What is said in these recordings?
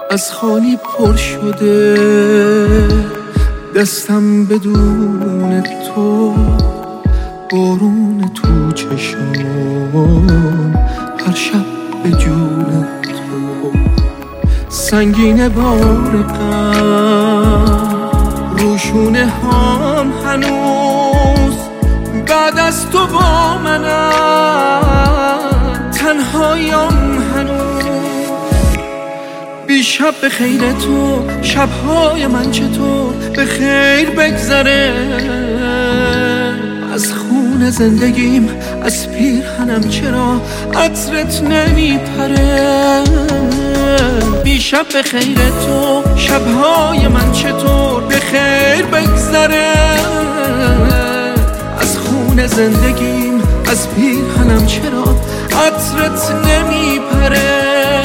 از خالی پر شده، دستم بدون تو، بارون تو چشم، هر شب به جون تو، سنگین بار غم روشونه هام هنوز، بعد از تو با منم، تنهایم هنوز. بیشب به خیر تو، شبهای من چطور به خیر بگذره، از خون زندگیم، از پیرهنم چرا عطرت نمیپره. بیشب به خیر تو، شبهای من چطور به خیر بگذره، از خون زندگیم، از پیرهنم چرا عطرت نمیپره.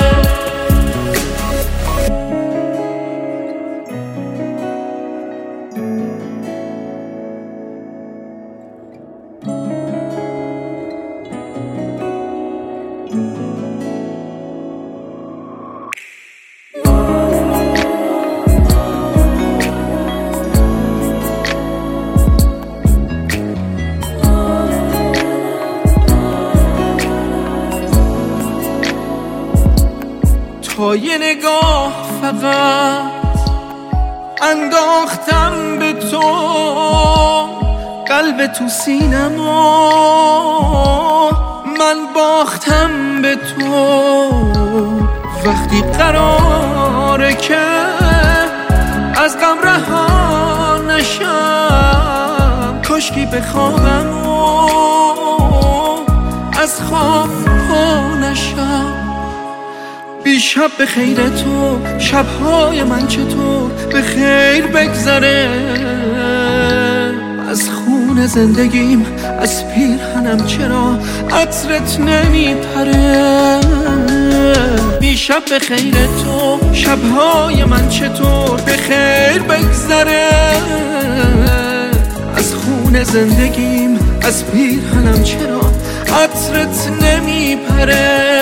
تا یه نگاه فقط انداختم به تو، قلب تو سینمو من باختم به تو. وقتی قراره که از غم رها نشم، کاشکی بخوابم و از خواب پا نشم. بیشب به خیر تو، شبهای من چطور به خیر بگذره، از خون زندگیم، از پیرهنم چرا عطرت نمیپره. بیشب به خیر تو، شبهای من چطور به خیر بگذره، از خون زندگیم، از پیرهنم چرا عطرت نمیپره.